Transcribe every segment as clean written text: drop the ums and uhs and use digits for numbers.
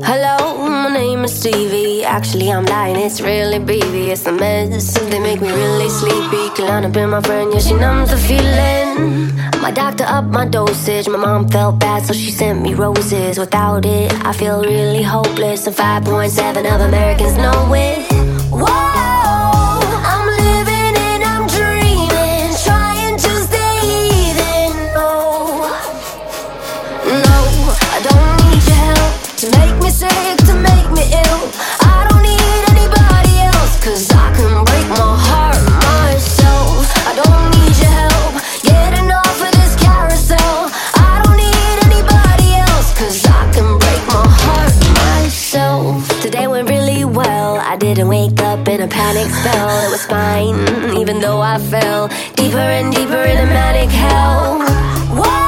Hello, my name is Stevie. Actually, I'm lying, it's really BB. It's the meds, they make me really sleepy. Klonopin, my friend, yeah, she numbs the feeling. My doctor upped my dosage. My mom felt bad, so she sent me roses. Without it, I feel really hopeless. And 5.7 of Americans know it. Whoa, I'm living and I'm dreaming, trying to stay even. No, I don't need your help to make me sick, to make me ill. I don't need anybody else, cause I can break my heart myself. I don't need your help getting off of this carousel. I don't need anybody else, cause I can break my heart myself. Today went really well, I didn't wake up in a panic spell. It was fine, even though I fell deeper and deeper in a manic hell. Whoa,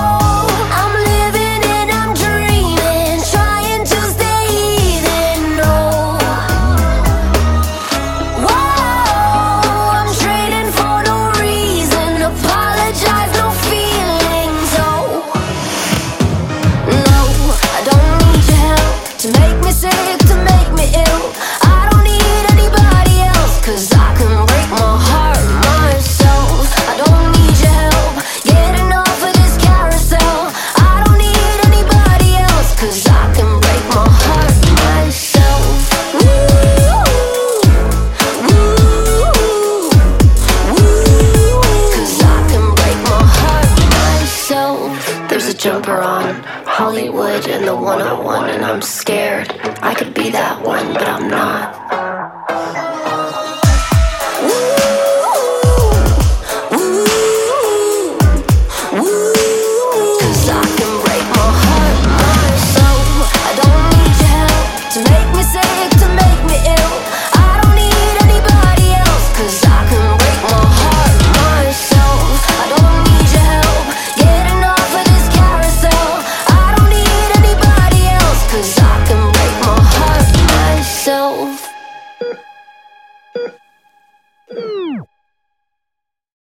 jumper on Hollywood and the 101, and I'm scared I could be that one, but I'm not.